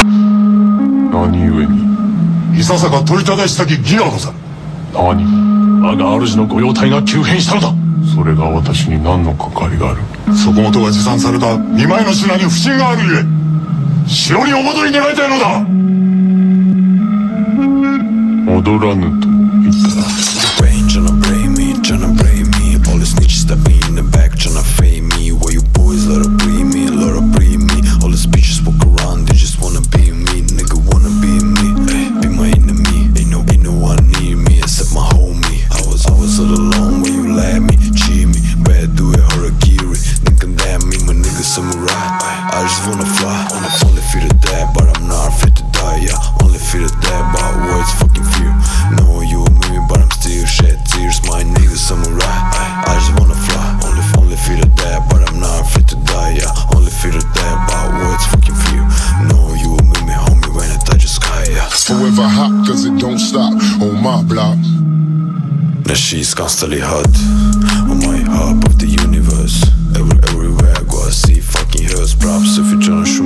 何故に。 いささか問いただしたき義がござる。 何。 我が主の御用体が急変したのだ。 それが私に何の関わりがある。 そこもとが持参された2枚の品に不審があるゆえ、城にお戻り願いたいのだ。 戻らぬと言ったら。 Tryna blame me, tryna blame me. All the snitches that be in the back tryna fame me. Why you boys let her breathe me, let her breathe me. All the bitches walk around, they just wanna be me. Nigga wanna be me, ay, be my enemy. Ain't no one near me except my homie. I was all alone when you laugh me, cheat me. Bad do it, harakiri. Nigga damn me, my nigga samurai. I just wanna fly, only feel the dead, but I'm not fit to die. Yeah, only feel the dead, but words fucking fear. No, you with me, but I'm still shed tears. My nigga samurai. I just wanna fly, only feel the dead, but I'm not fit to die. Yeah, only feel the dead, but words fucking fear. No, you with me, homie, when I touch the sky. Yeah, forever hot, cause it don't stop on my block. That shit's constantly hot on my hub of the universe. Everywhere I go, I see fucking hills. Props if you're tryna shoot